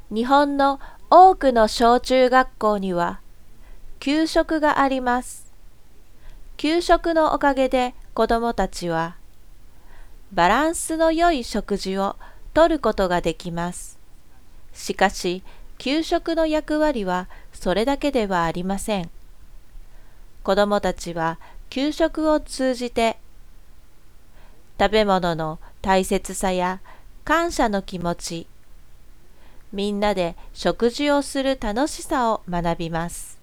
日本の多くの小中学校には給食があります。給食のおかげで子どもたちはバランスの良い食事をとることができます。しかし、給食の役割はそれだけではありません。子どもたちは給食を通じて食べ物の大切さや感謝の気持ち、みんなで食事をする楽しさを学びます。